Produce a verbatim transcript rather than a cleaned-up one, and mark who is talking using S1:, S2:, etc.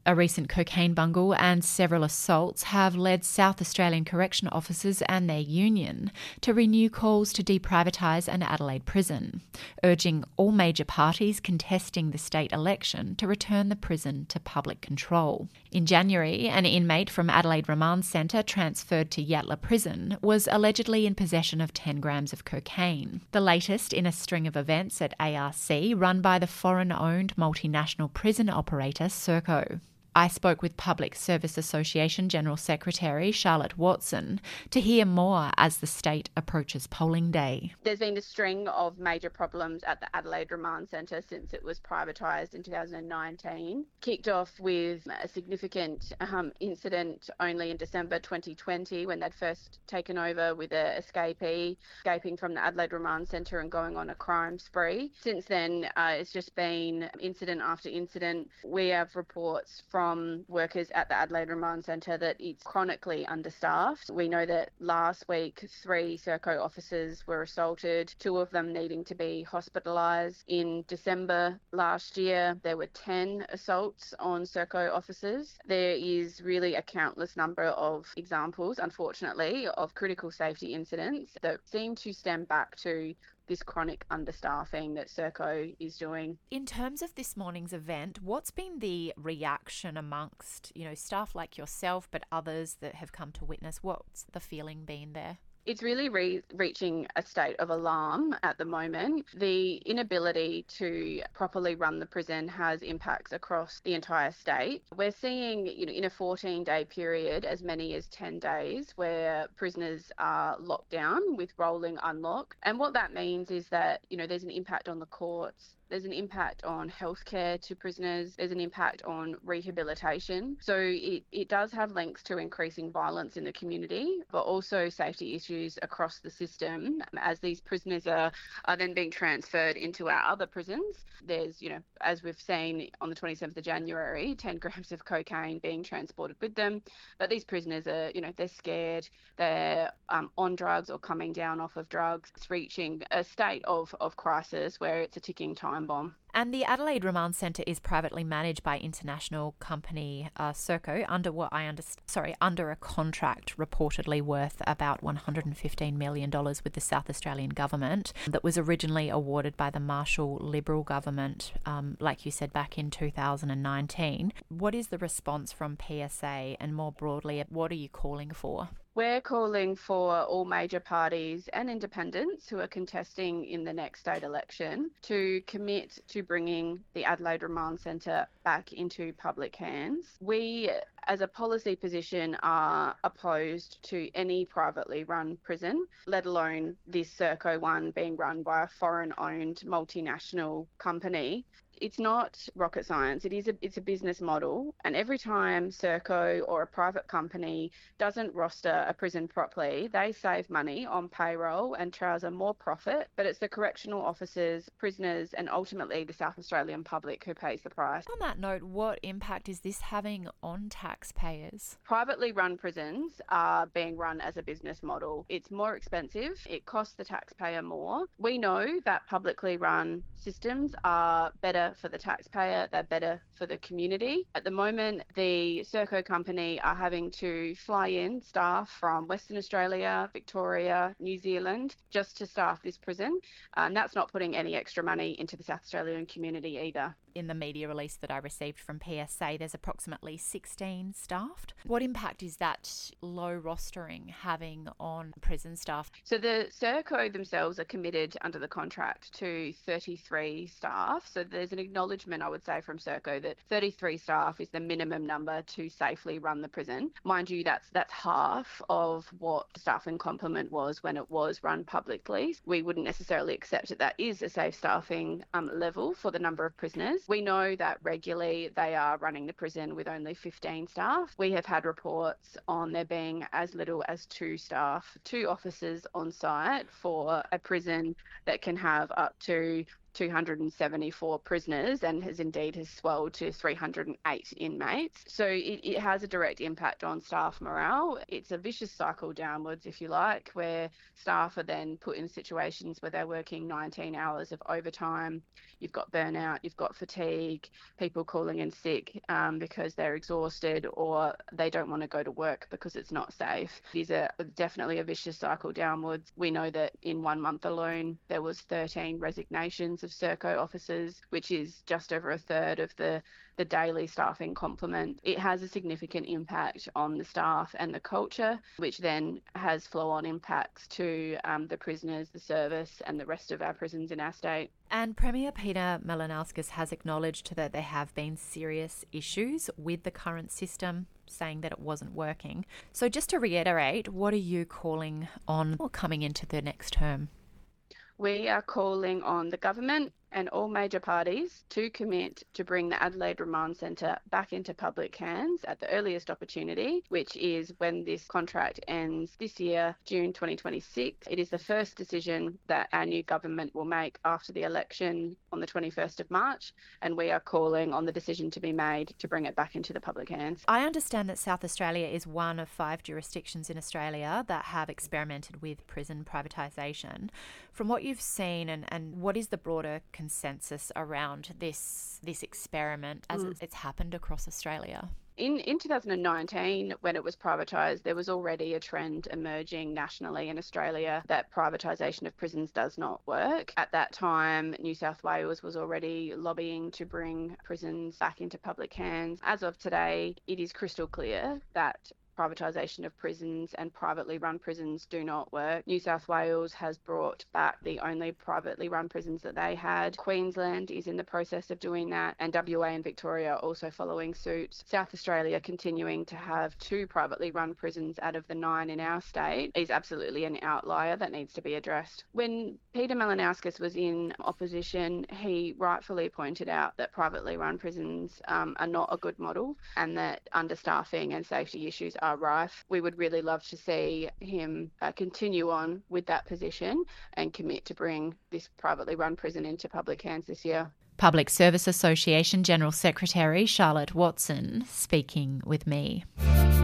S1: A recent cocaine bungle and several assaults have led South Australian correction officers and their union to renew calls to deprivatise an Adelaide prison, urging all major parties contesting the state election to return the prison to public control. In January, an inmate from Adelaide Remand Centre transferred to Yatala Prison was allegedly in possession of ten grams of cocaine, the latest in a string of events at A R C run by the foreign-owned multinational prison operator Serco. I spoke with Public Service Association General Secretary Charlotte Watson to hear more as the state approaches polling day.
S2: There's been a string of major problems at the Adelaide Remand Centre since it was privatised in two thousand nineteen. Kicked off with a significant um, incident only in December twenty twenty when they'd first taken over with an escapee escaping from the Adelaide Remand Centre and going on a crime spree. Since then, uh, it's just been incident after incident. We have reports from From workers at the Adelaide Remand Centre that it's chronically understaffed. We know that last week three Serco officers were assaulted, two of them needing to be hospitalised. In December last year, there were ten assaults on Serco officers. There is really a countless number of examples, unfortunately, of critical safety incidents that seem to stem back to this chronic understaffing that Serco is doing.
S1: In terms of this morning's event, what's been the reaction amongst, you know, staff like yourself, but others that have come to witness? What's the feeling been there?
S2: It's really re- reaching a state of alarm at the moment. The inability to properly run the prison has impacts across the entire state. We're seeing, you know, in a fourteen-day period, as many as ten days where prisoners are locked down with rolling unlock. And what that means is that, you know, there's an impact on the courts. There's an impact on healthcare to prisoners. There's an impact on rehabilitation. So it, it does have links to increasing violence in the community, but also safety issues across the system as these prisoners are, are then being transferred into our other prisons. There's, you know, as we've seen on the twenty-seventh of January, ten grams of cocaine being transported with them. But these prisoners are, you know, they're scared. They're um, on drugs or coming down off of drugs. It's reaching a state of, of crisis where it's a ticking time bomb.
S1: And the Adelaide Remand Centre is privately managed by international company uh, Serco under what I understand, sorry, under a contract reportedly worth about one hundred fifteen million dollars with the South Australian government that was originally awarded by the Marshall Liberal government, um, like you said, back in two thousand nineteen. What is the response from P S A, and more broadly, what are you calling for?
S2: We're calling for all major parties and independents who are contesting in the next state election to commit to bringing the Adelaide Remand Centre back into public hands. We, as a policy position, are opposed to any privately run prison, let alone this Serco one being run by a foreign-owned multinational company. It's not rocket science. It is a, it's a business model. And every time Serco or a private company doesn't roster a prison properly, they save money on payroll and trouser more profit. But it's the correctional officers, prisoners, and ultimately the South Australian public who pays the price.
S1: On that note, what impact is this having on taxpayers?
S2: Privately run prisons are being run as a business model. It's more expensive. It costs the taxpayer more. We know that publicly run systems are better for the taxpayer, they're better for the community. At the moment, the Serco company are having to fly in staff from Western Australia, Victoria, New Zealand, just to staff this prison. And that's not putting any extra money into the South Australian community either.
S1: In the media release that I received from P S A, there's approximately sixteen staffed. What impact is that low rostering having on prison staff?
S2: So the Serco themselves are committed under the contract to thirty-three staff. So there's an acknowledgement, I would say, from Serco that thirty-three staff is the minimum number to safely run the prison. Mind you, that's that's half of what the staffing complement was when it was run publicly. We wouldn't necessarily accept that that is a safe staffing um, level for the number of prisoners. We know that regularly they are running the prison with only fifteen staff. We have had reports on there being as little as two staff, two officers on site for a prison that can have up to two hundred seventy-four prisoners and has indeed has swelled to three hundred eight inmates. So it, it has a direct impact on staff morale. It's a vicious cycle downwards, if you like, where staff are then put in situations where they're working nineteen hours of overtime. You've got burnout, you've got fatigue, people calling in sick um, because they're exhausted or they don't want to go to work because it's not safe. It is a, definitely a vicious cycle downwards. We know that in one month alone, there was thirteen resignations of Serco officers, which is just over a third of the the daily staffing complement. It has a significant impact on the staff and the culture, which then has flow-on impacts to um, the prisoners, the service and the rest of our prisons in our state.
S1: And Premier Peter Malinauskas has acknowledged that there have been serious issues with the current system, saying that it wasn't working. So just to reiterate, what are you calling on or coming into the next term?
S2: We are calling on the government and all major parties to commit to bring the Adelaide Remand Centre back into public hands at the earliest opportunity, which is when this contract ends this year, June twenty twenty-six. It is the first decision that our new government will make after the election on the twenty-first of March, and we are calling on the decision to be made to bring it back into the public hands.
S1: I understand that South Australia is one of five jurisdictions in Australia that have experimented with prison privatisation. From what you've seen, and, and what is the broader consensus around this this experiment as mm. it's happened across Australia?
S2: In, in two thousand nineteen, when it was privatised, there was already a trend emerging nationally in Australia that privatisation of prisons does not work. At that time, New South Wales was already lobbying to bring prisons back into public hands. As of today, it is crystal clear that privatisation of prisons and privately run prisons do not work. New South Wales has brought back the only privately run prisons that they had. Queensland is in the process of doing that, and W A and Victoria are also following suit. South Australia continuing to have two privately run prisons out of the nine in our state is absolutely an outlier that needs to be addressed. When Peter Malinauskas was in opposition, he rightfully pointed out that privately run prisons um, are not a good model and that understaffing and safety issues are rife. We would really love to see him uh, continue on with that position and commit to bring this privately run prison into public hands this year.
S1: Public Service Association General Secretary Charlotte Watson speaking with me.